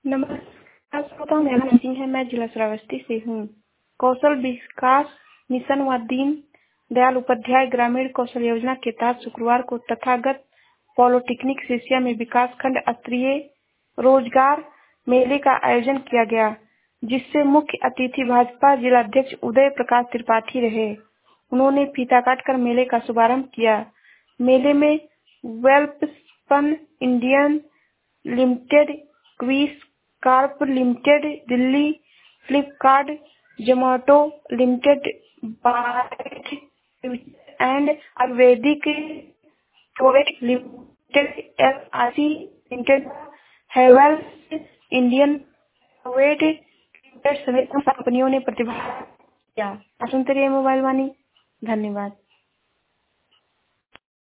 नमस्कार श्रोताओं, मेरा नाम सिंह है। मैं जिला श्रावस्ती से हूँ। कौशल विकास मिशन व दीन दयाल उपाध्याय ग्रामीण कौशल योजना के तहत शुक्रवार को तथागत पॉलिटेक्निक सिसिया में विकास खंड स्तरीय रोजगार मेले का आयोजन किया गया, जिससे मुख्य अतिथि भाजपा जिलाध्यक्ष उदय प्रकाश त्रिपाठी रहे। उन्होंने फीता काटकर मेले का शुभारंभ किया। मेले में Welspun Indian limited, Quess corp limited Delhi, Flipkart, Zomato limited, bite and Ayurvedic product limited, LIC limited, Havells Indian private limited समेत कंपनियों ने प्रतिभाग किया। सुनते रहिए मोबाइल वाणी। धन्यवाद।